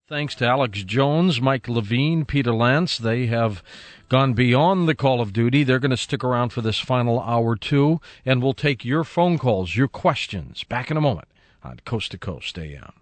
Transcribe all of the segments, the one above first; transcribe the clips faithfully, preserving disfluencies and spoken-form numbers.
Thanks to Alex Jones, Mike Levine, Peter Lance. They have gone beyond the call of duty. They're going to stick around for this final hour, too, and we'll take your phone calls, your questions. Back in a moment on Coast to Coast A M.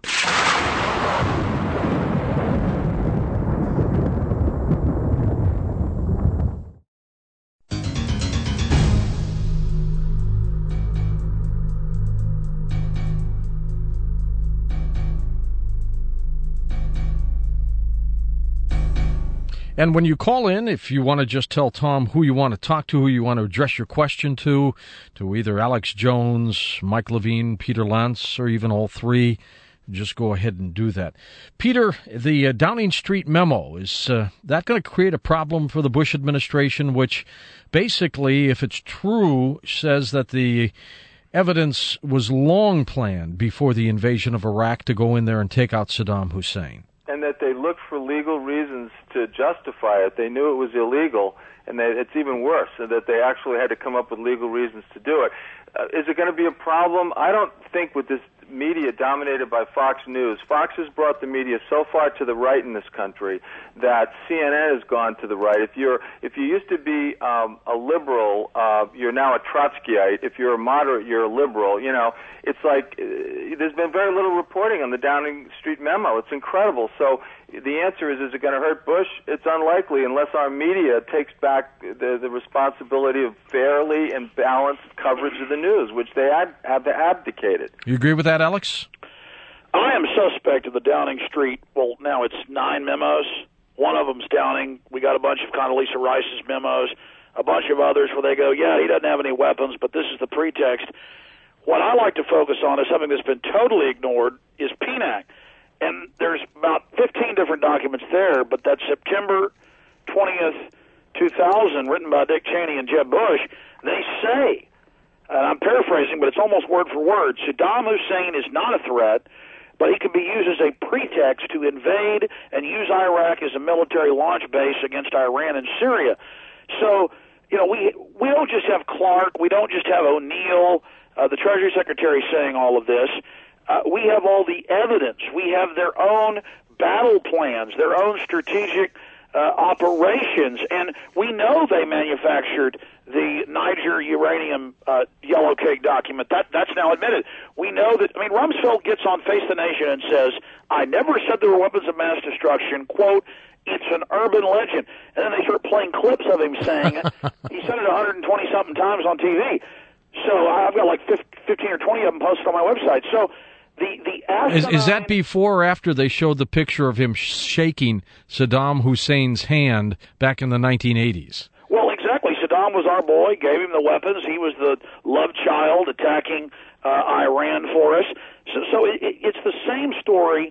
And when you call in, if you want to just tell Tom who you want to talk to, who you want to address your question to, to either Alex Jones, Mike Levine, Peter Lance, or even all three, just go ahead and do that. Peter, the uh, Downing Street memo, is uh, that going to create a problem for the Bush administration, which basically, if it's true, says that the evidence was long planned before the invasion of Iraq to go in there and take out Saddam Hussein? And that they looked for legal reasons to justify it. They knew it was illegal, and they, it's even worse, and that they actually had to come up with legal reasons to do it. Uh, is it going to be a problem? I don't think with this media dominated by Fox News. Fox has brought the media so far to the right in this country that C N N has gone to the right. If you're, if you used to be um, a liberal, uh, you're now a Trotskyite. If you're a moderate, you're a liberal. You know, it's like uh, there's been very little reporting on the Downing Street memo. It's incredible. So the answer is, is it going to hurt Bush? It's unlikely unless our media takes back the, the responsibility of fairly and balanced coverage of the news, which they ad, have abdicated. You agree with that, Alex? I am suspect of the Downing Street. Well, now it's nine memos. One of them's Downing. We got a bunch of Condoleezza Rice's memos, a bunch of others where they go, yeah, he doesn't have any weapons, but this is the pretext. What I like to focus on is something that's been totally ignored is P N A C. And there's about fifteen different documents there, but that September twentieth, two thousand, written by Dick Cheney and Jeb Bush, they say, and I'm paraphrasing, but it's almost word for word, Saddam Hussein is not a threat, but he can be used as a pretext to invade and use Iraq as a military launch base against Iran and Syria. So, you know, we we don't just have Clark, we don't just have O'Neill, uh, the Treasury Secretary saying all of this. Uh, we have all the evidence. We have their own battle plans, their own strategic uh, operations, and we know they manufactured the Niger uranium uh, yellow cake document. That that's now admitted. We know that. I mean, Rumsfeld gets on Face the Nation and says, "I never said there were weapons of mass destruction." Quote, "It's an urban legend." And then they start playing clips of him saying it. He said it one hundred twenty something times on T V. So I've got like fifteen or twenty of them posted on my website. So. The, the asinine... is, is that before or after they showed the picture of him shaking Saddam Hussein's hand back in the nineteen eighties? Well, exactly. Saddam was our boy, gave him the weapons. He was the love child attacking uh, Iran for us. So, so it, it, it's the same story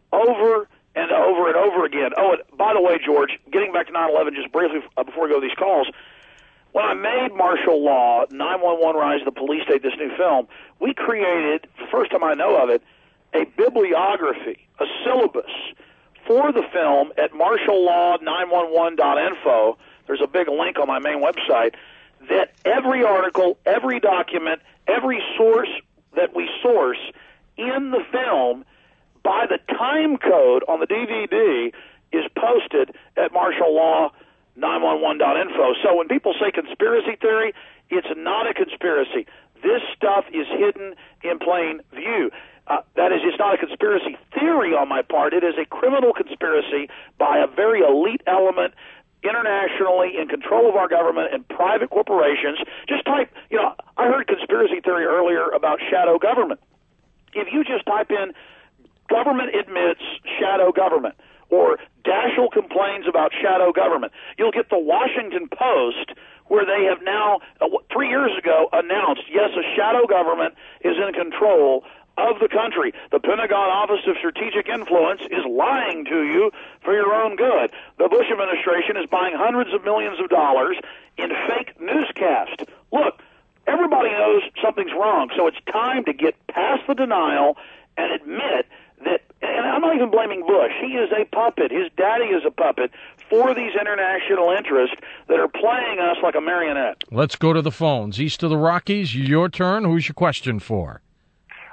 over and over and over again. Oh, and by the way, George, getting back to nine eleven just briefly uh, before we go to these calls, when I made martial law, nine one one Rise of the Police State, this new film, we created, the first time I know of it, a bibliography, a syllabus for the film at martial law nine one one dot info. There's a big link on my main website that every article, every document, every source that we source in the film by the time code on the D V D is posted at martial law nine one one dot info. So when people say conspiracy theory, it's not a conspiracy. This stuff is hidden in plain view. Uh, that is, it's not a conspiracy theory on my part. It is a criminal conspiracy by a very elite element internationally in control of our government and private corporations. Just type, you know, I heard conspiracy theory earlier about shadow government. If you just type in government admits shadow government, or Daschle complains about shadow government, you'll get the Washington Post, where they have now, uh, three years ago, announced, yes, a shadow government is in control of the country. The Pentagon Office of Strategic Influence is lying to you for your own good. The Bush administration is buying hundreds of millions of dollars in fake newscasts. Look, everybody knows something's wrong, so it's time to get past the denial and admit that, and I'm not even blaming Bush. He is a puppet. His daddy is a puppet for these international interests that are playing us like a marionette. Let's go to the phones. East of the Rockies, your turn. Who's your question for?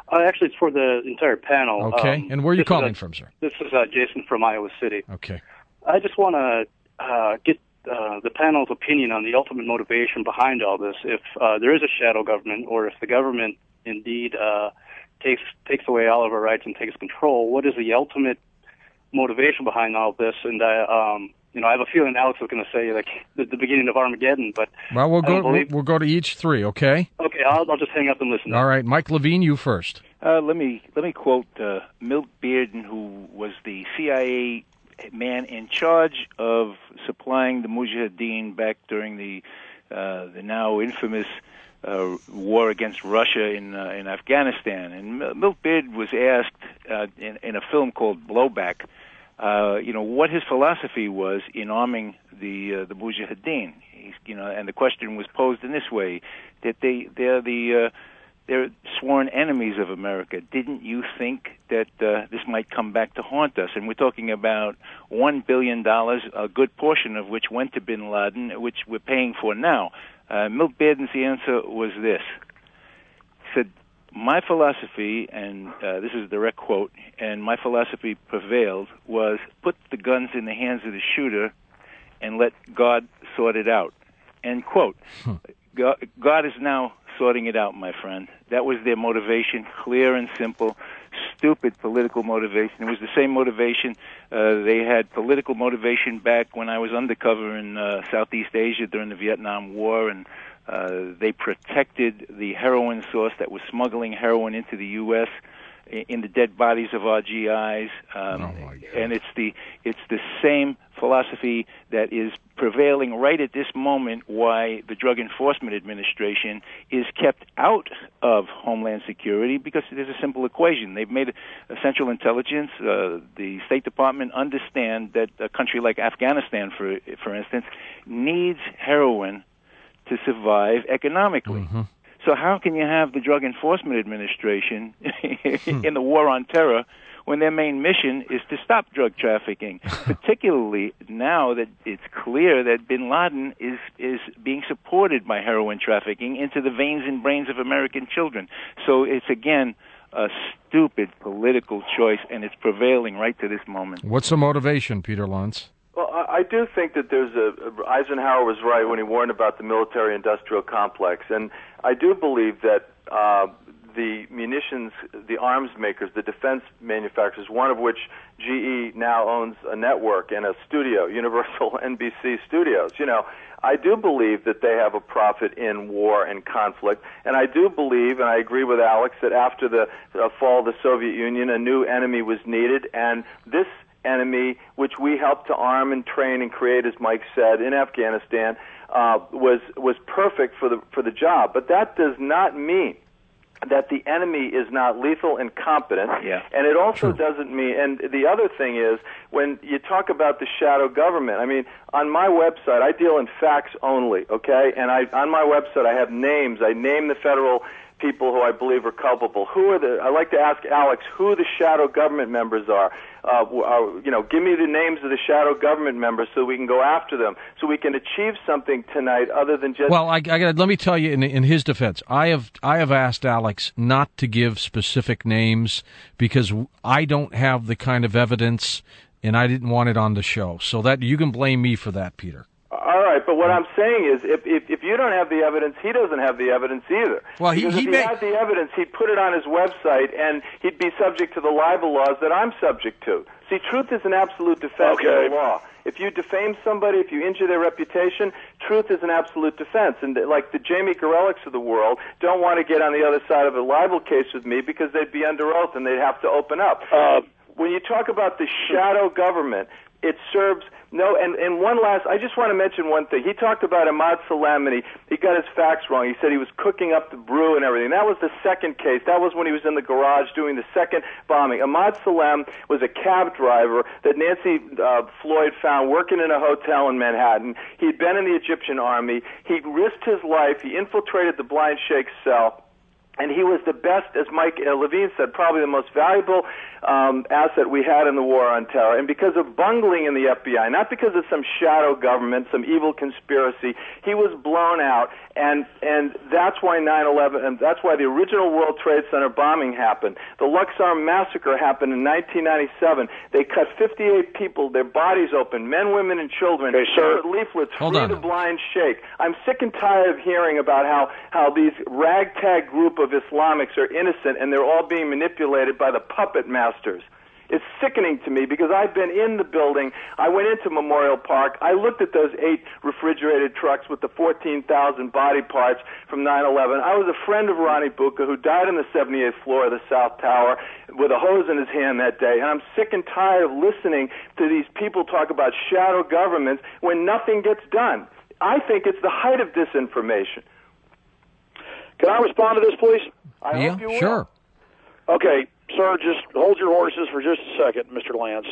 Uh, actually, it's for the entire panel. Okay. Um, and where are you calling a, from, sir? This is uh, Jason from Iowa City. Okay. I just want to uh, get uh, the panel's opinion on the ultimate motivation behind all this. If uh, there is a shadow government, or if the government indeed uh, takes takes away all of our rights and takes control, what is the ultimate motivation behind all this? And I, um, you know, I have a feeling Alex was going to say like the, the beginning of Armageddon, but well, we'll go. believe... We'll, we'll go to each three. Okay. Okay, I'll, I'll just hang up and listen. All right, Mike Levine, you first. Uh, let me let me quote uh, Milt Bearden, who was the C I A man in charge of supplying the Mujahideen back during the uh, the now infamous uh, war against Russia in uh, in Afghanistan. And Milt Bearden was asked uh, in, in a film called Blowback, uh, you know, what his philosophy was in arming the uh, the Mujahideen. He's, you know, and the question was posed in this way: that they they're the uh, they're sworn enemies of America. Didn't you think that uh, this might come back to haunt us? And we're talking about one billion dollars, a good portion of which went to bin Laden, which we're paying for now. Uh, Milt Bearden's answer was this. He said, my philosophy, and uh, this is a direct quote, and my philosophy prevailed, was put the guns in the hands of the shooter and let God sort it out. End quote. Hmm. God, God is now sorting it out, my friend. That was their motivation, clear and simple, stupid political motivation. It was the same motivation. Uh, they had political motivation back when I was undercover in uh, Southeast Asia during the Vietnam War, and uh, they protected the heroin source that was smuggling heroin into the U S in the dead bodies of our G Is. Um, oh and it's the it's the same philosophy that is prevailing right at this moment why the Drug Enforcement Administration is kept out of Homeland Security, because there's a simple equation. They've made a Central Intelligence, uh, the State Department understand that a country like Afghanistan, for for instance, needs heroin to survive economically. Mm-hmm. So how can you have the Drug Enforcement Administration in the war on terror when their main mission is to stop drug trafficking, particularly now that it's clear that bin Laden is, is being supported by heroin trafficking into the veins and brains of American children. So it's, again, a stupid political choice, and it's prevailing right to this moment. What's the motivation, Peter Lantz? Well, I do think that there's a Eisenhower was right when he warned about the military-industrial complex, and I do believe that uh, the munitions, the arms makers, the defense manufacturers, one of which G E now owns a network and a studio, Universal N B C Studios. You know, I do believe that they have a profit in war and conflict, and I do believe, and I agree with Alex, that after the uh, fall of the Soviet Union, a new enemy was needed, and this enemy, which we helped to arm and train and create, as Mike said, in Afghanistan, uh, was was perfect for the for the job. But that does not mean that the enemy is not lethal and competent. Yeah. And it also True. doesn't mean, and the other thing is, when you talk about the shadow government, I mean, on my website, I deal in facts only, okay? And I on my website, I have names. I name the federal people who I believe are culpable. Who are the? I like to ask Alex who the shadow government members are. Uh, uh, you know, give me the names of the shadow government members so we can go after them, so we can achieve something tonight other than just. Well, I, I got. Let me tell you, in, in his defense, I have I have asked Alex not to give specific names because I don't have the kind of evidence, and I didn't want it on the show. So that you can blame me for that, Peter. All right, but what I'm saying is, if, if if you don't have the evidence, he doesn't have the evidence either. Well, he, because he if he may... had the evidence, he'd put it on his website, and he'd be subject to the libel laws that I'm subject to. See, truth is an absolute defense Okay. of the law. If you defame somebody, if you injure their reputation, truth is an absolute defense. And like the Jamie Gorelics of the world don't want to get on the other side of a libel case with me because they'd be under oath and they'd have to open up. Uh, when you talk about the shadow government, it serves no, and, and one last, I just want to mention one thing. He talked about Ahmad Salem, and he, he got his facts wrong. He said he was cooking up the brew and everything. That was the second case. That was when he was in the garage doing the second bombing. Ahmad Salem was a cab driver that Nancy uh, Floyd found working in a hotel in Manhattan. He'd been in the Egyptian army. He risked his life. He infiltrated the Blind Sheik's cell. And he was the best, as Mike uh, Levine said, probably the most valuable um, asset we had in the war on terror. And because of bungling in the F B I, not because of some shadow government, some evil conspiracy, he was blown out. And and that's why nine eleven, and that's why the original World Trade Center bombing happened. The Luxor massacre happened in nineteen ninety-seven. They cut fifty-eight people, their bodies open, men, women, and children. Okay, sir. Put leaflets, Hold free on. the blind sheikh. I'm sick and tired of hearing about how, how these ragtag group of Islamics are innocent and they're all being manipulated by the puppet masters. It's sickening to me because I've been in the building. I went into Memorial Park. I looked at those eight refrigerated trucks with the fourteen thousand body parts from nine eleven. I was a friend of Ronnie Bucca, who died on the seventy-eighth floor of the South Tower with a hose in his hand that day. And I'm sick and tired of listening to these people talk about shadow governments when nothing gets done. I think it's the height of disinformation. Can I respond to this, please? I yeah, hope you will. sure. Okay, sir, just hold your horses for just a second, Mister Lance.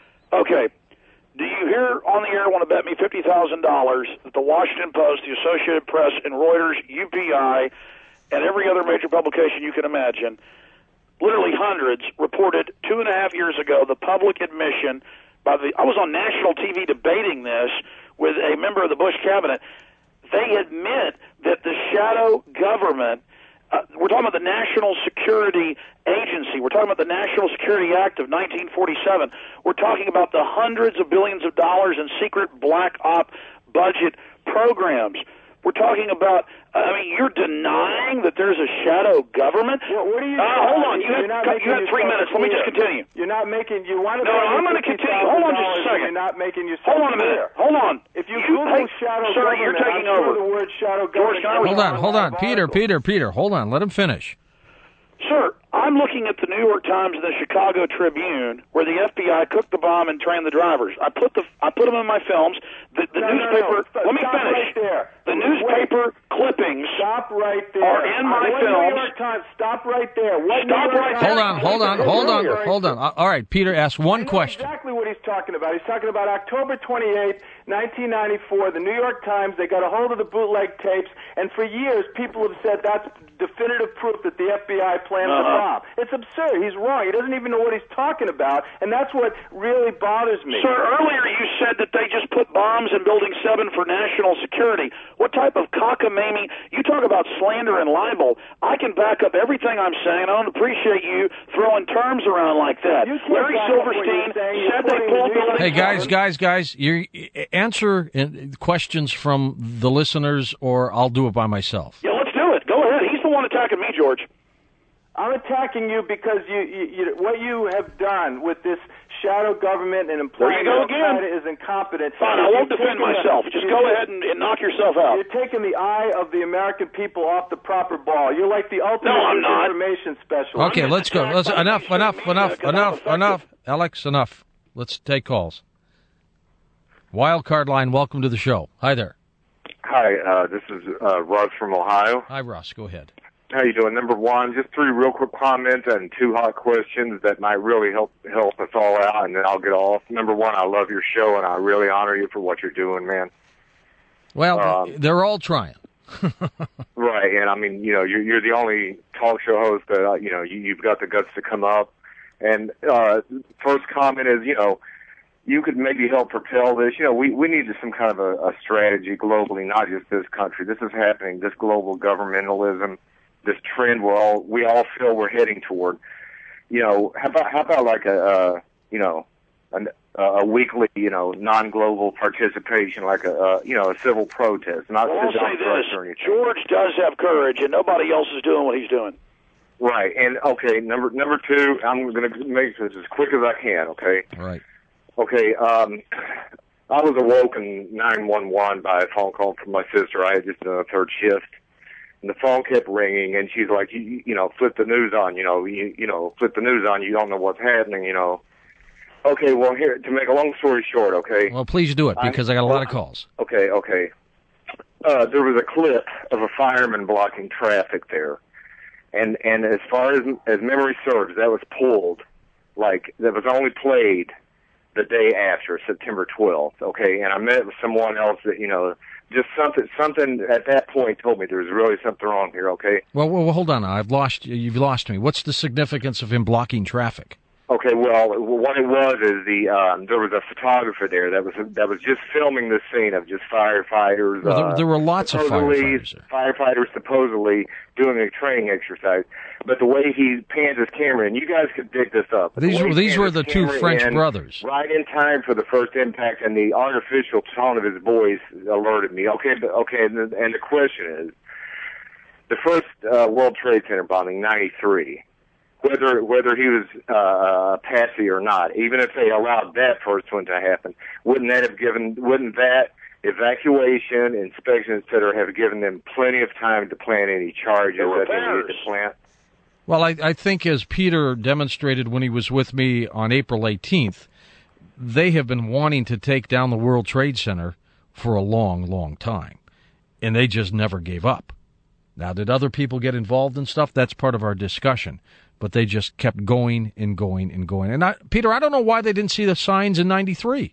Okay, do you here on the air want to bet me fifty thousand dollars that the Washington Post, the Associated Press, and Reuters, U P I, and every other major publication you can imagine, literally hundreds, reported two and a half years ago the public admission by the, I was on national T V debating this with a member of the Bush cabinet. They admit that the shadow government, Uh, we're talking about the National Security Agency. We're talking about the National Security Act of nineteen forty-seven. We're talking about the hundreds of billions of dollars in secret black op budget programs. We're talking about, I mean, you're denying that there's a shadow government? Well, what are you uh, hold on. You You're have, not you have three minutes. Let me just continue. You're not making, you want to No, I'm going to continue. Hold on just a second. You're not making yourself Hold on a minute. clear. Hold on. If you, you Google hey, shadow sir, government, you're taking I'm over. sure the word shadow George, government. can I Hold on, hold on. Article. Peter, Peter, Peter, hold on. Let him finish. Sir, I'm looking at the New York Times and the Chicago Tribune, where the F B I cooked the bomb and trained the drivers. I put the I put them in my films. The, the No, no, newspaper. no. Let me Stop finish. right there. The newspaper clippings. Stop right there. Are in my what films. New York Times? Stop right there. What Stop New York right Times- Hold on, hold on, hold on, Earlier. hold on. All right, Peter, ask one I know question. exactly what he's talking about. He's talking about October twenty-eighth, nineteen ninety-four. The New York Times, they got a hold of the bootleg tapes, and for years people have said that's definitive proof that the F B I planned the Uh-huh. bomb. It's absurd. He's wrong. He doesn't even know what he's talking about, and that's what really bothers me. Sir, earlier you said that they just put bombs in Building seven for national security. What type of cockamamie? You talk about slander and libel. I can back up everything I'm saying. I don't appreciate you throwing terms around like that. You can't Larry back up what you're Silverstein saying. You're said they putting pulled the New York Building Hey, guys, seven. guys, guys, you answer uh, questions from the listeners, or I'll do it by myself. Yeah, let's do it. Go ahead. He's the one attacking me, George. I'm attacking you because you, you, you what you have done with this shadow government and implying There you go that Al again. Qaeda is incompetent. Fine, I You're won't defend taking the- myself. Just you're go ta- ahead and, and knock yourself out. You're taking the eye of the American people off the proper ball. You're like the ultimate No, I'm not. information specialist. Okay, let's go. Let's enough, enough, enough, enough, enough. Alex, enough. Let's take calls. Wildcard line, welcome to the show. Hi there. Hi, uh, this is uh, Russ from Ohio. Hi, Ross. Go ahead. How you doing? Number one, just three real quick comments and two hot questions that might really help help us all out, and then I'll get off. Number one, I love your show, and I really honor you for what you're doing, man. Well, Um, they're all trying. Right, and I mean, you know, you're, you're the only talk show host that, uh, you know, you, you've got the guts to come up. And uh, first comment is, you know, you could maybe help propel this. You know, we, we need some kind of a, a strategy globally, not just this country. This is happening, this global governmentalism, this trend we're all, we all feel we're heading toward. You know, how about, how about like a, uh, you know, an, a weekly, you know, non-global participation, like a, uh, you know, a civil protest, not Well, I'll sit down say for us this. or anything. George does have courage, and nobody else is doing what he's doing. Right, and okay, number number two, I'm going to make this as quick as I can. Okay. Right. Okay. Um, I was awoken nine one one by a phone call from my sister. I had just done a third shift, and the phone kept ringing, and she's like, you, you know, flip the news on. You know, you, you know, flip the news on. You don't know what's happening. You know. Okay. Well, here to make a long story short. Okay. Well, please do it because I got a lot of calls. Okay. Okay. Uh, there was a clip of a fireman blocking traffic there. And and as far as as memory serves, that was pulled, like that was only played the day after September twelfth. Okay, and I met with someone else that you know, just something something at that point told me there was really something wrong here. Okay. Well, well, hold on. I've lost. You've lost me. What's the significance of him blocking traffic? Okay, well, what it was is the um, there was a photographer there that was that was just filming the scene of just firefighters. Well, there, uh, there were lots of firefighters there. Firefighters supposedly doing a training exercise, but the way he pans his camera, and you guys could dig this up. These the were these were the two French in, brothers. Right in time for the first impact, and the artificial tone of his voice alerted me. Okay, but, okay, and the, and the question is, the first uh, World Trade Center bombing, ninety-three. Whether whether he was uh, a patsy or not, even if they allowed that first one to happen, wouldn't that have given? Wouldn't that evacuation, inspection, et cetera, have given them plenty of time to plan any charges that they needed to plant? Well, I, I think as Peter demonstrated when he was with me on April eighteenth, they have been wanting to take down the World Trade Center for a long, long time, and they just never gave up. Now, did other people get involved in stuff? That's part of our discussion. But they just kept going and going and going. And I, Peter, I don't know why they didn't see the signs in ninety-three.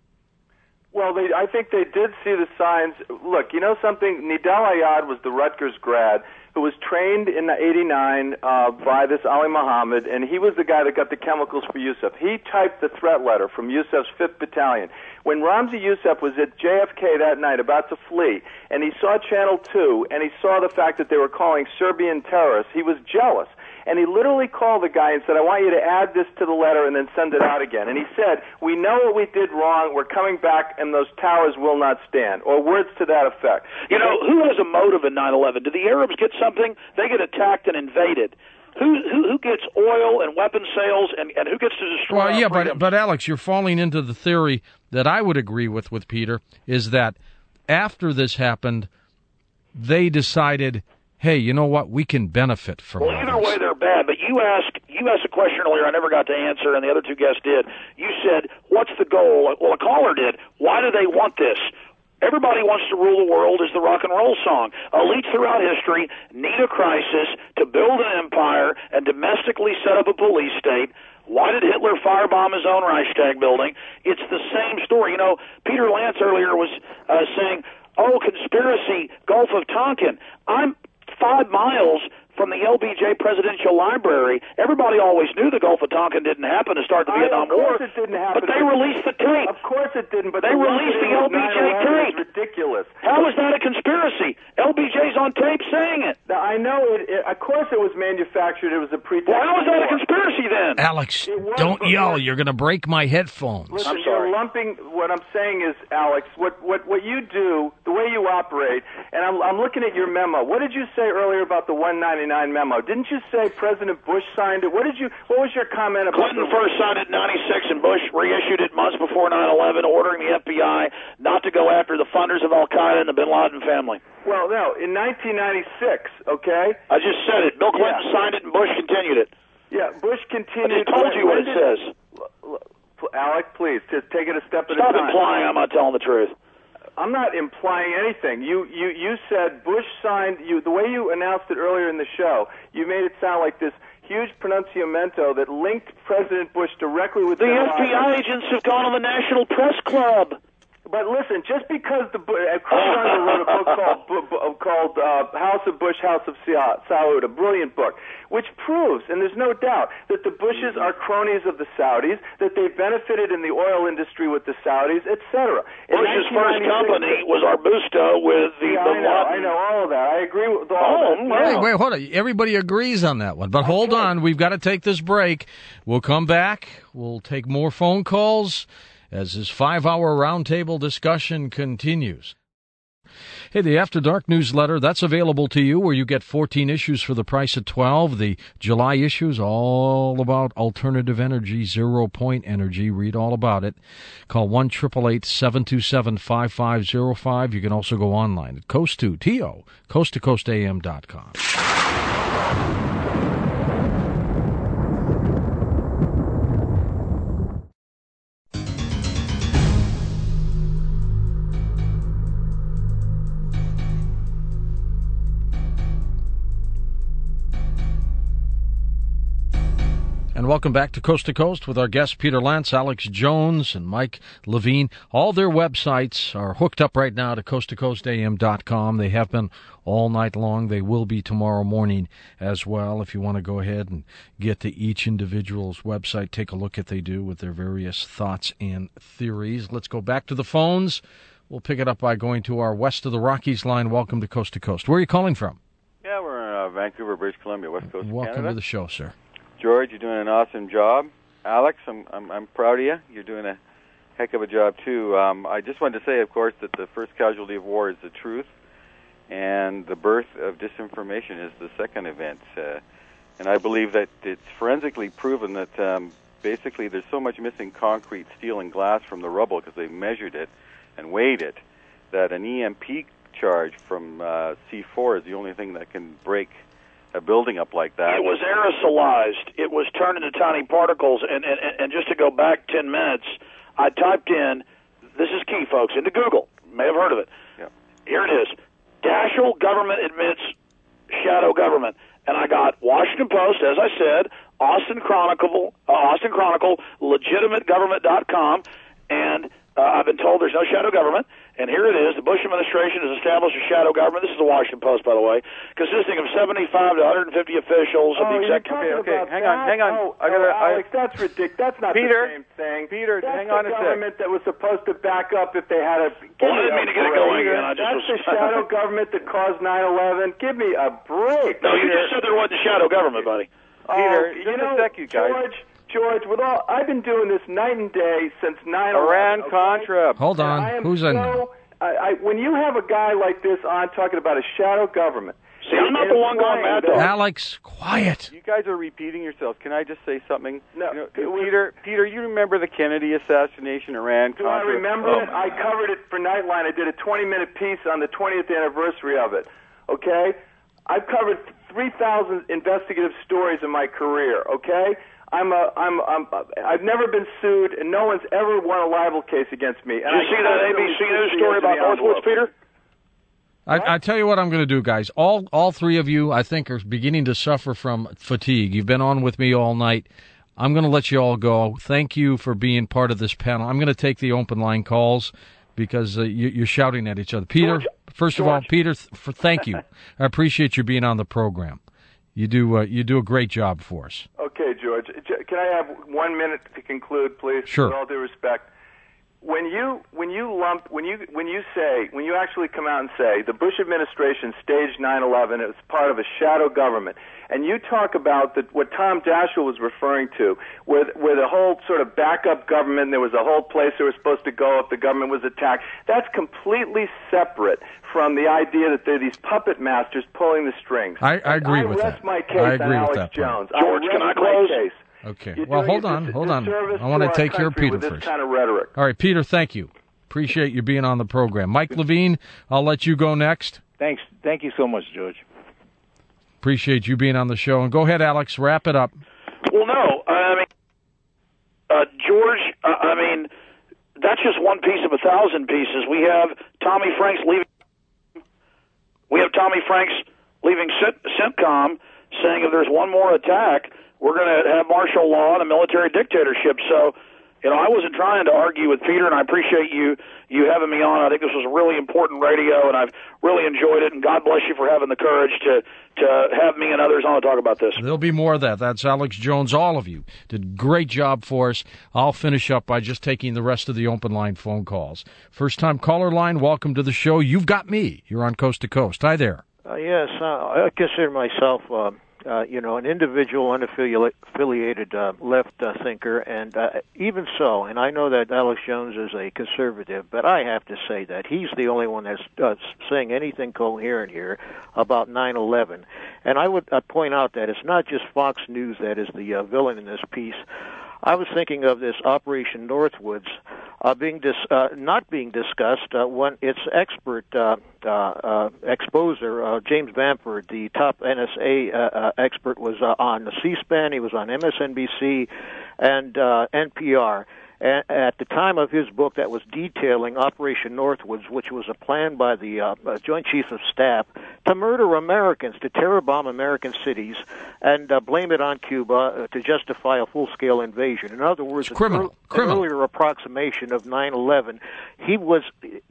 Well, they, I think they did see the signs. Look, you know something? Nidal Ayad was the Rutgers grad who was trained in eighty-nine uh, by this Ali Muhammad, and he was the guy that got the chemicals for Yusuf. He typed the threat letter from Yusuf's fifth Battalion. When Ramzi Youssef was at J F K that night about to flee, and he saw Channel two, and he saw the fact that they were calling Serbian terrorists, he was jealous. And he literally called the guy and said, I want you to add this to the letter and then send it out again. And he said, we know what we did wrong, we're coming back, and those towers will not stand, or words to that effect. You know, who has a motive in nine eleven? Did the Arabs get something? They get attacked and invaded. Who who, who gets oil and weapon sales, and, and who gets to destroy Well, yeah, our freedoms? but, but Alex, you're falling into the theory that I would agree with with Peter, is that after this happened, they decided, hey, you know what, we can benefit from Well, all either this. way, they're bad. But you asked you asked a question earlier I never got to answer, and the other two guests did. You said, what's the goal? Well, a caller did. Why do they want this? Everybody wants to rule the world is the rock and roll song. Elites throughout history need a crisis to build an empire and domestically set up a police state. Why did Hitler firebomb his own Reichstag building? It's the same story. You know, Peter Lance earlier was uh, saying, oh, conspiracy, Gulf of Tonkin. I'm five miles from the L B J Presidential Library. Everybody always knew the Gulf of Tonkin didn't happen to start the I, Vietnam of War. course it didn't happen. But they released the tape. Of course it didn't, but they the released the L B J tape. Is ridiculous. How is that a conspiracy? L B J's on tape saying it. Now, I know it, it. Of course it was manufactured. It was a pretext. Well, how is that a war. conspiracy then? Alex, was, don't but yell. what- You're going to break my headphones. Listen, I'm sorry. you're lumping. What I'm saying is, Alex, what, what, what you do, the way you operate, and I'm, I'm looking at your memo. What did you say earlier about the one ninety-nine memo? Didn't you say President Bush signed it? What did you? What was your comment about? Clinton the, first signed it in ninety-six, and Bush reissued it months before nine eleven, ordering the F B I not to go after the funders of Al Qaeda and the Bin Laden family. Well, no, in nineteen ninety-six. Okay. I just said it. Bill Clinton Yeah. signed it, and Bush continued it. Yeah, Bush I continued. just told you what it When says. did- Alec, please, just take it a step at Stop a time. implying I'm not telling the truth. I'm not implying anything. You, you, you said Bush signed. You, the way you announced it earlier in the show, you made it sound like this huge pronunciamento that linked President Bush directly with The bin F B I Laden. agents have gone on the National Press Club. But listen, just because the uh, Chris Unger wrote a book called bu- bu- called uh, House of Bush, House of Sa- Saud, a brilliant book, which proves, and there's no doubt, that the Bushes are cronies of the Saudis, that they benefited in the oil industry with the Saudis, et cetera. In Bush's first nineteen ninety-six company was Arbusto with the Yeah, Bin I know, Laden. I know all of that. I agree with all Oh, that. well. Wait, wait, hold on. Everybody agrees on that one. But hold on. We've got to take this break. We'll come back. We'll take more phone calls as this five-hour roundtable discussion continues. Hey, the After Dark newsletter, that's available to you where you get fourteen issues for the price of twelve. The July issue is all about alternative energy, zero-point energy. Read all about it. Call one eight eight eight, seven two seven, five five zero five. You can also go online at Coast to, T O, coast to coast A M dot com. And welcome back to Coast to Coast with our guests Peter Lance, Alex Jones, and Mike Levine. All their websites are hooked up right now to coast to coast a m dot com. They have been all night long. They will be tomorrow morning as well. If you want to go ahead and get to each individual's website, take a look at what they do with their various thoughts and theories. Let's go back to the phones. We'll pick it up by going to our West of the Rockies line. Welcome to Coast to Coast. Where are you calling from? Yeah, we're in uh, Vancouver, British Columbia, West Coast of Welcome Canada. to the show, sir. George, you're doing an awesome job. Alex, I'm I'm, I'm proud of you. You're doing a heck of a job, too. Um, I just wanted to say, of course, that the first casualty of war is the truth, and the birth of disinformation is the second event. Uh, and I believe that it's forensically proven that um, basically there's so much missing concrete, steel, and glass from the rubble because they've measured it and weighed it, that an E M P charge from uh, C four is the only thing that can break a building up like that. It was aerosolized. It was turned into tiny particles. And, and, and just to go back ten minutes, I typed in, this is key, folks, into Google. You may have heard of it. Yeah. Here it is. Daschle government admits shadow government. And I got Washington Post, as I said, Austin Chronicle, uh, Austin Chronicle, legitimate government dot com, and uh, I've been told there's no shadow government. And here it is. The Bush administration has established a shadow government. This is the Washington Post, by the way, consisting of seventy-five to one hundred fifty officials of oh, the executive. Okay, okay, about hang that? on, hang on. Oh, I gotta, oh, Alex, I, that's ridiculous. That's not Peter, the same thing. Peter, that's hang on a the sec. government that was supposed to back up if they had a... Well, I didn't mean to get it going again. I just that's was... the shadow government that caused nine eleven. Give me a break. No, you just said there wasn't a shadow government, buddy. Peter, oh, just you know, a sec, you guys. George, George, with all, I've been doing this night and day since nine eleven. Iran-Contra. Okay? Hold on. I am Who's in there? so, I, I, when you have a guy like this on talking about a shadow government... See, I'm not the one going mad, though. Alex, quiet. You guys are repeating yourselves. Can I just say something? No, you know, it was- Peter, Peter, you remember the Kennedy assassination, Iran-Contra? Do I remember oh, it? I covered it for Nightline. I did a twenty-minute piece on the twentieth anniversary of it. Okay? I've covered three thousand investigative stories in my career. Okay? I'm a, I'm, I'm, I've never been sued, and no one's ever won a libel case against me. And Did you see that A B C News story about Northwoods, Peter? I, I tell you what I'm going to do, guys. All all three of you, I think, are beginning to suffer from fatigue. You've been on with me all night. I'm going to let you all go. Thank you for being part of this panel. I'm going to take the open line calls because uh, you, you're shouting at each other. Peter, George, first of George. all, Peter, th- for, thank you. I appreciate you being on the program. You do uh, you do a great job for us. Okay, George. Can I have one minute to conclude, please? Sure. With all due respect. When you when you lump when you when you say when you actually come out and say the Bush administration staged nine eleven, it was part of a shadow government, and you talk about the, what Tom Daschle was referring to, where where the whole sort of backup government, there was a whole place they were supposed to go if the government was attacked. That's completely separate from the idea that they're these puppet masters pulling the strings. I, I agree I with rest that. my case I agree on with Alex that. Jones. George, I can I rest close? My case. Okay. You're Well, doing hold a on, dis- hold on. disservice I want to our take care of country Peter with this first. kind of rhetoric. All right, Peter, thank you. Appreciate you being on the program. Mike Levine, I'll let you go next. Thanks. Thank you so much, George. Appreciate you being on the show. And go ahead, Alex, wrap it up. Well, no, I mean, uh, George, uh, I mean, that's just one piece of a thousand pieces. We have Tommy Franks leaving. We have Tommy Franks leaving CENTCOM, saying if there's one more attack, we're going to have martial law and a military dictatorship. So, you know, I wasn't trying to argue with Peter, and I appreciate you you having me on. I think this was really important radio, and I've really enjoyed it. And God bless you for having the courage to to have me and others on to talk about this. There'll be more of that. That's Alex Jones. All of you did a great job for us. I'll finish up by just taking the rest of the open line phone calls. First time caller line, welcome to the show. You've got me. You're on Coast to Coast. Hi there. Uh, yes, uh, I consider myself, uh, uh, you know, an individual, unaffiliated uh, left uh, thinker, and uh, even so, and I know that Alex Jones is a conservative, but I have to say that he's the only one that's uh, saying anything coherent here about nine eleven. And I would uh, point out that it's not just Fox News that is the uh, villain in this piece. I was thinking of this Operation Northwoods uh, being dis- uh, not being discussed uh, when its expert uh, uh, uh, exposer, uh, James Bamford, the top N S A uh, uh, expert, was uh, on C-SPAN. He was on M S N B C and uh, N P R. And at the time of his book that was detailing Operation Northwoods, which was a plan by the uh, Joint Chiefs of Staff to murder Americans, to terror bomb American cities, and uh, blame it on Cuba uh, to justify a full-scale invasion. In other words, it's criminal. An, criminal. an earlier approximation of nine eleven. He was.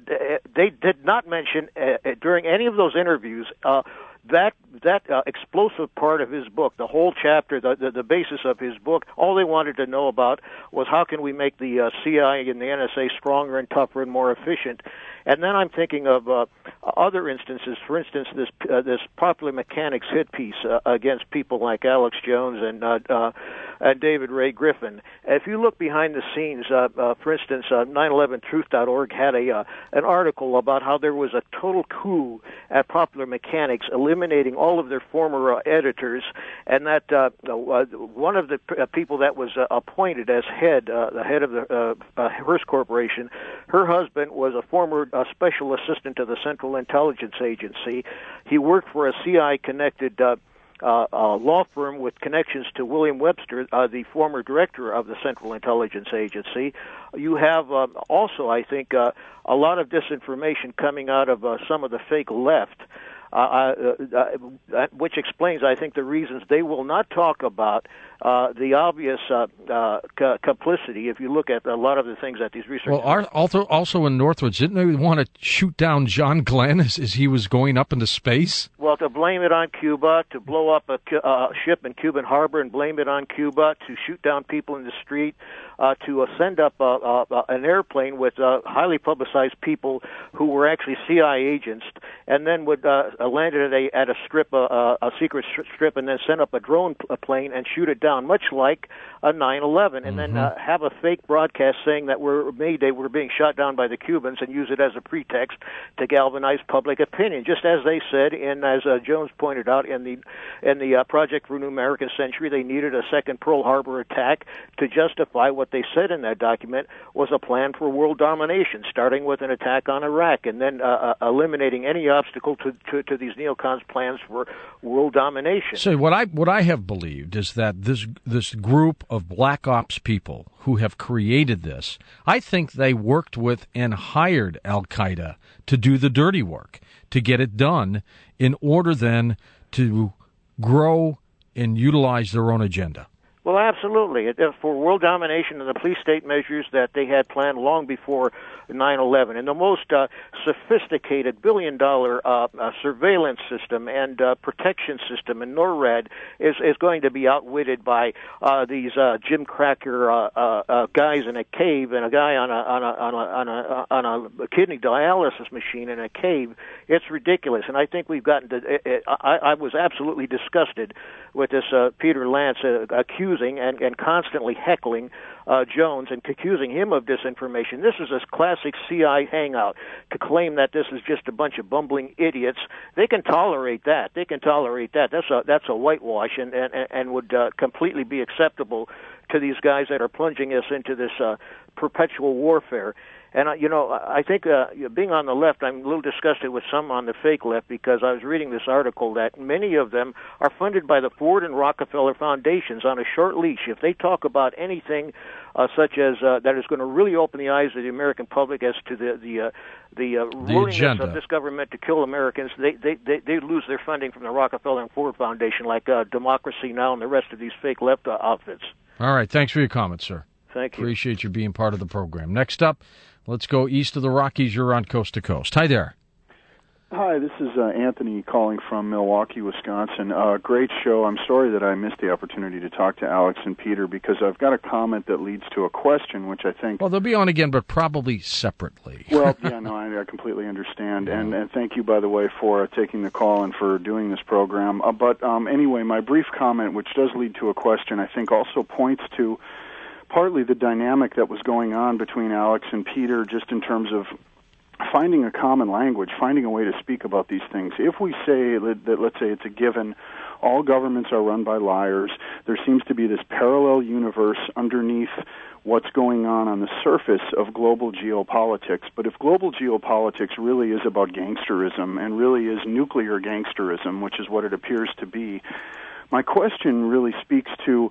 They did not mention uh, during any of those interviews uh, that that uh, explosive part of his book, the whole chapter, the, the the basis of his book. All they wanted to know about was how can we make the uh, C I A and the N S A stronger and tougher and more efficient. And then I'm thinking of uh, other instances. For instance, this uh, this Popular Mechanics hit piece uh, against people like Alex Jones and uh, uh, and David Ray Griffin. If you look behind the scenes, uh, uh, for instance, uh, nine eleven truth dot org had a uh, an article about how there was a total coup at Popular Mechanics, eliminating all of their former uh, editors, and that uh, uh, one of the uh, people that was uh, appointed as head, uh, the head of the uh, uh, Hearst Corporation, her husband was a former a special assistant to the Central Intelligence Agency. He worked for a C I A-connected uh, uh, uh, law firm with connections to William Webster, uh, the former director of the Central Intelligence Agency. You have uh, also, I think, uh, a lot of disinformation coming out of uh, some of the fake left. Uh, uh, uh, which explains, I think, the reasons they will not talk about uh, the obvious uh, uh, c- complicity. If you look at a lot of the things that these researchers... Well, our, also, also in Northwoods, didn't they want to shoot down John Glenn as, as he was going up into space? Well, to blame it on Cuba, to blow up a uh, ship in Cuban Harbor and blame it on Cuba, to shoot down people in the street, uh, to uh, send up uh, uh, an airplane with uh, highly publicized people who were actually C I A agents, and then would... Uh, Uh, landed at a at a strip, uh, a secret strip, and then sent up a drone plane and shoot it down, much like a nine eleven, and mm-hmm. then uh, have a fake broadcast saying that we're Mayday, we're being shot down by the Cubans, and use it as a pretext to galvanize public opinion, just as they said, and as uh, Jones pointed out in the in the uh, Project for a New American Century, they needed a second Pearl Harbor attack to justify what they said in that document was a plan for world domination, starting with an attack on Iraq, and then uh, uh, eliminating any obstacle to, to to these neocons' plans for world domination. So what I what I have believed is that this this group of black ops people who have created this, I think they worked with and hired Al-Qaeda to do the dirty work, to get it done, in order then to grow and utilize their own agenda. Well, absolutely. It, uh, for world domination and the police state measures that they had planned long before nine eleven. And the most uh, sophisticated billion-dollar uh, uh, surveillance system and uh, protection system in NORAD is, is going to be outwitted by uh, these uh, Jim Cracker uh, uh, uh, guys in a cave and a guy on a on a on a on a, on a kidney dialysis machine in a cave. It's ridiculous, and I think we've gotten to. It, it, I, I was absolutely disgusted with this uh, Peter Lance uh, accusing and, and constantly heckling uh, Jones and accusing him of disinformation. This is a classic C I A hangout to claim that this is just a bunch of bumbling idiots. They can tolerate that. They can tolerate that. That's a that's a whitewash and and and would uh, completely be acceptable to these guys that are plunging us into this uh, perpetual warfare. And, uh, you know, I think uh, being on the left, I'm a little disgusted with some on the fake left because I was reading this article that many of them are funded by the Ford and Rockefeller foundations on a short leash. If they talk about anything uh, such as uh, that is going to really open the eyes of the American public as to the the uh, the, uh, the willingness of this government to kill Americans, they, they, they, they lose their funding from the Rockefeller and Ford Foundation, like uh, Democracy Now! And the rest of these fake left uh, outfits. All right. Thanks for your comments, sir. Thank you. Appreciate you being part of the program. Next up, let's go east of the Rockies. You're on Coast to Coast. Hi there. Hi, this is uh, Anthony calling from Milwaukee, Wisconsin. Uh, great show. I'm sorry that I missed the opportunity to talk to Alex and Peter because I've got a comment that leads to a question, which I think... Well, they'll be on again, but probably separately. Well, yeah, no, I, I completely understand. And, and thank you, by the way, for uh, taking the call and for doing this program. Uh, but um, anyway, my brief comment, which does lead to a question, I think also points to partly the dynamic that was going on between Alex and Peter just in terms of finding a common language, finding a way to speak about these things. If we say that, let's say it's a given, all governments are run by liars, there seems to be this parallel universe underneath what's going on on the surface of global geopolitics. But if global geopolitics really is about gangsterism and really is nuclear gangsterism, which is what it appears to be, my question really speaks to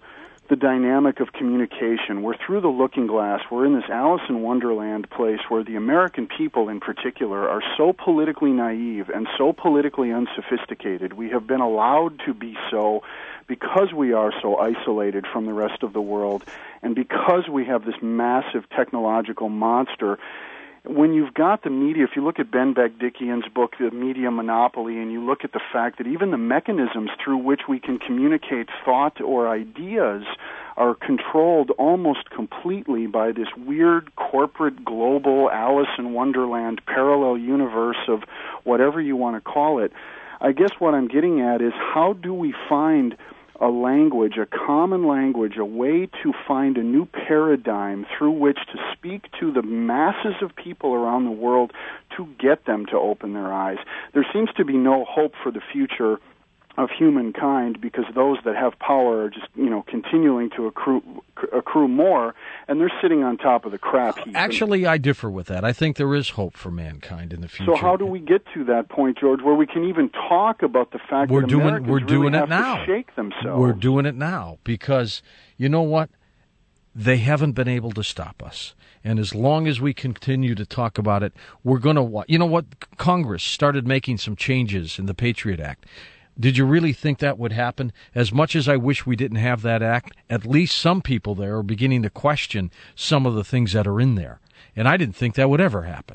the dynamic of communication. We're through the looking glass. We're in this Alice in Wonderland place where the American people in particular are so politically naive and so politically unsophisticated. We have been allowed to be so because we are so isolated from the rest of the world and because we have this massive technological monster. When you've got the media, if you look at Ben Bagdikian's book, The Media Monopoly, and you look at the fact that even the mechanisms through which we can communicate thought or ideas are controlled almost completely by this weird corporate global Alice in Wonderland parallel universe of whatever you want to call it, I guess what I'm getting at is how do we find a language, a common language, a way to find a new paradigm through which to speak to the masses of people around the world to get them to open their eyes. There seems to be no hope for the future of humankind because those that have power are just, you know, continuing to accrue accrue more, and they're sitting on top of the crap heap. Actually, I differ with that. I think there is hope for mankind in the future. So how do we get to that point, George, where we can even talk about the fact we're that doing, Americans we're really doing have it now. to shake themselves? We're doing it now because, you know what? They haven't been able to stop us. And as long as we continue to talk about it, we're going to... You know what? Congress started making some changes in the Patriot Act. Did you really think that would happen? As much as I wish we didn't have that act, at least some people there are beginning to question some of the things that are in there. And I didn't think that would ever happen.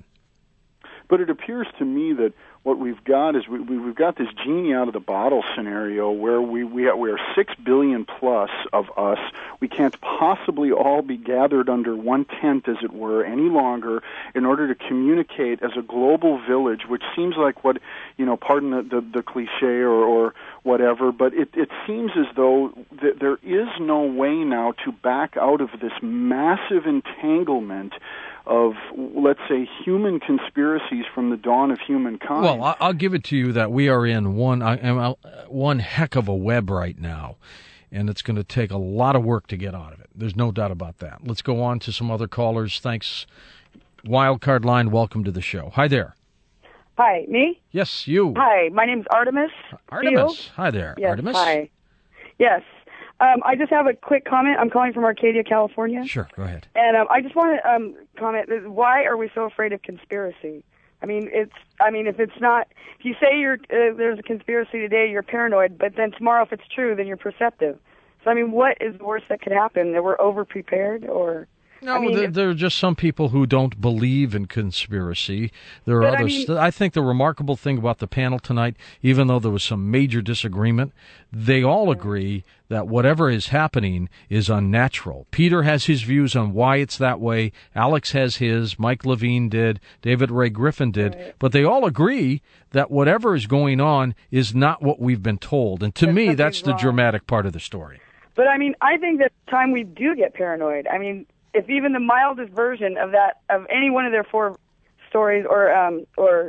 But it appears to me that what we've got is we, we've got this genie out of the bottle scenario where we we are, we are six billion plus of us. We can't possibly all be gathered under one tent, as it were, any longer in order to communicate as a global village, which seems like what, you know, pardon the, the, the cliche or, or whatever, but it, it seems as though th- there is no way now to back out of this massive entanglement of, let's say, human conspiracies from the dawn of humankind. Well, I'll give it to you that we are in one one heck of a web right now, and it's going to take a lot of work to get out of it. There's no doubt about that. Let's go on to some other callers. Thanks. Wildcard line, welcome to the show. Hi there. Hi, me? Yes, you. Hi, my name's Artemis. Artemis. Field. Hi there, yes, Artemis. Hi. Yes. Um, I just have a quick comment. I'm calling from Arcadia, California. Sure, go ahead. And um, I just want to um, comment, why are we so afraid of conspiracy? I mean, it's. I mean, if it's not, if you say you're uh, there's a conspiracy today, you're paranoid, but then tomorrow, if it's true, then you're perceptive. So, I mean, what is the worst that could happen? That we're over-prepared, or... No, I mean, there, there are just some people who don't believe in conspiracy. There are But, I others. mean- I think the remarkable thing about the panel tonight, even though there was some major disagreement, they all agree that whatever is happening is unnatural. Peter has his views on why it's that way. Alex has his. Mike Levine did. David Ray Griffin did. Right. But they all agree that whatever is going on is not what we've been told. And to There's me, something that's the wrong. dramatic part of the story. But, I mean, I think that time we do get paranoid. I mean, if even the mildest version of that, of any one of their four stories or um, or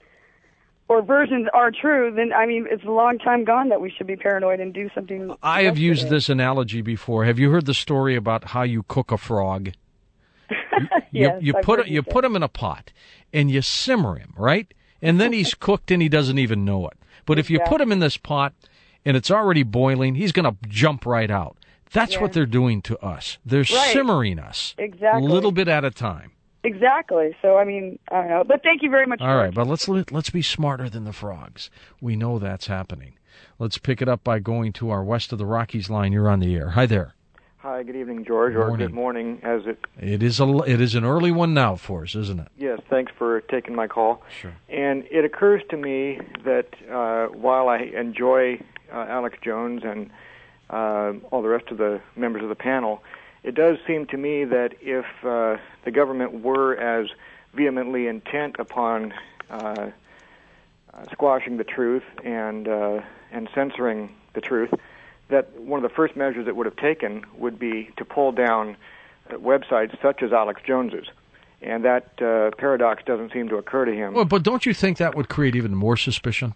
or versions are true, then, I mean, it's a long time gone that we should be paranoid and do something. I have used yesterday. this analogy before. Have you heard the story about how you cook a frog? You, Yes, you I've put heard you you say. put him in a pot and you simmer him, right? And then he's cooked and he doesn't even know it. But if you Exactly. put him in this pot and it's already boiling, he's going to jump right out. That's Yeah. what they're doing to us. They're Right. simmering us Exactly. a little bit at a time. Exactly. So, I mean, I don't know. But thank you very much. All right, George. but let's let's be smarter than the frogs. We know that's happening. Let's pick it up by going to our West of the Rockies line. You're on the air. Hi there. Hi, good evening, George, Good or morning. good morning, as it... It is a it is an early one now for us, isn't it? Yes, thanks for taking my call. Sure. And it occurs to me that uh, while I enjoy uh, Alex Jones and uh, all the rest of the members of the panel, it does seem to me that if uh, the government were as vehemently intent upon uh, uh, squashing the truth and uh, and censoring the truth, that one of the first measures it would have taken would be to pull down uh, websites such as Alex Jones's. And that uh, paradox doesn't seem to occur to him. Well, but don't you think that would create even more suspicion?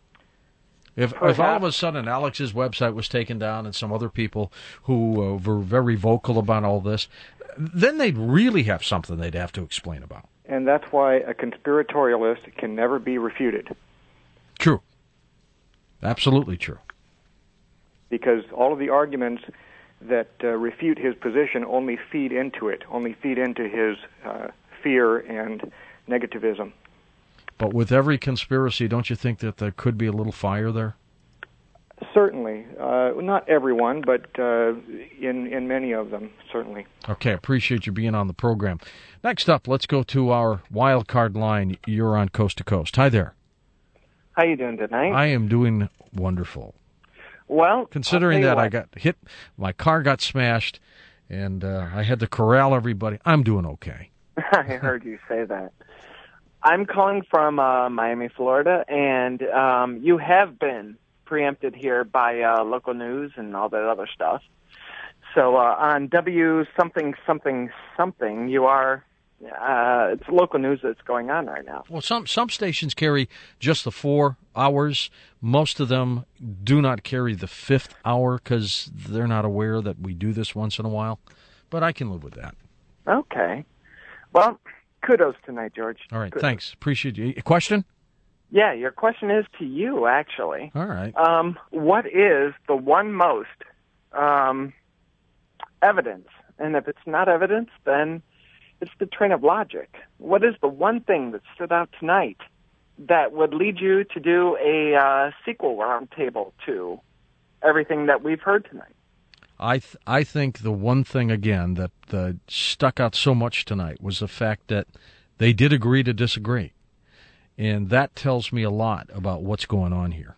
If, if all of Perhaps. a sudden Alex's website was taken down and some other people who uh, were very vocal about all this, then they'd really have something they'd have to explain about. And that's why a conspiratorialist can never be refuted, True. Absolutely true. because all of the arguments that uh, refute his position only feed into it, only feed into his uh, fear and negativism. But with every conspiracy, don't you think that there could be a little fire there? Certainly. Uh, not everyone, but uh, in, in many of them, certainly. Okay, appreciate you being on the program. Next up, let's go to our wild card line. You're on Coast to Coast. Hi there. How you doing tonight? I am doing wonderful. Well, considering that what. I got hit, my car got smashed, and uh, I had to corral everybody, I'm doing okay. I heard you say that. I'm calling from uh, Miami, Florida, and um, you have been preempted here by uh, local news and all that other stuff. So uh, on W something something something, you are. Uh, it's local news that's going on right now. Well, some some stations carry just the four hours. Most of them do not carry the fifth hour because they're not aware that we do this once in a while. But I can live with that. Okay. Well, kudos tonight, George. All right, kudos. Thanks. Appreciate you. A question? Yeah, your question is to you, actually. All right. Um, what is the one most um, evidence? And if it's not evidence, then it's the train of logic. What is the one thing that stood out tonight that would lead you to do a uh, sequel roundtable to everything that we've heard tonight? I th- I think the one thing, again, that uh, stuck out so much tonight was the fact that they did agree to disagree. And that tells me a lot about what's going on here.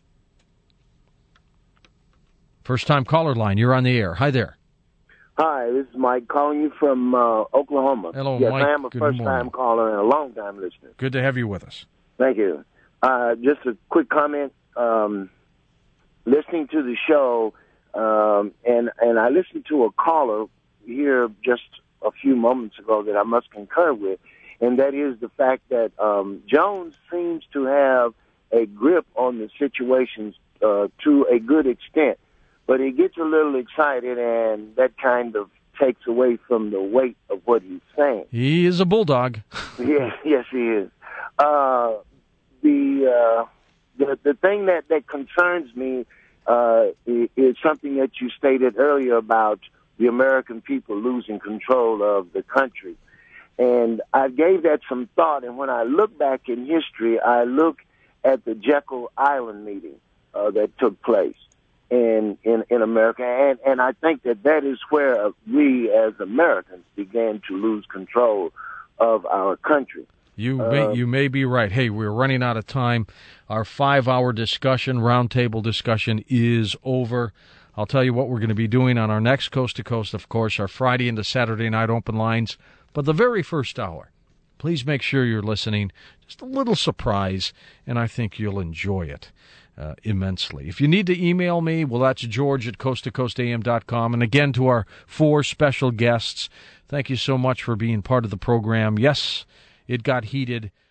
First-time caller line, you're on the air. Hi there. Hi, this is Mike calling you from uh, Oklahoma. Hello, yes, Mike. I am a Good first-time morning. caller and a long-time listener. Good to have you with us. Thank you. Uh, just a quick comment. Um, listening to the show, um, and, and I listened to a caller here just a few moments ago that I must concur with, and that is the fact that um, Jones seems to have a grip on the situations uh, to a good extent. But he gets a little excited, and that kind of takes away from the weight of what he's saying. He is a bulldog. Yes, yes, he is. Uh, the, uh, the the thing that, that concerns me uh, is, is something that you stated earlier about the American people losing control of the country. And I gave that some thought, and when I look back in history, I look at the Jekyll Island meeting uh, that took place in, in, in America, and, and I think that that is where we as Americans began to lose control of our country. You uh, may, you may be right. Hey, we're running out of time. Our five-hour discussion, roundtable discussion, is over. I'll tell you what we're going to be doing on our next Coast to Coast, of course, our Friday into Saturday night open lines. But the very first hour, please make sure you're listening. Just a little surprise, and I think you'll enjoy it uh, immensely. If you need to email me, well, that's George at coast to coast a m dot com. And again, to our four special guests, thank you so much for being part of the program. Yes, it got heated.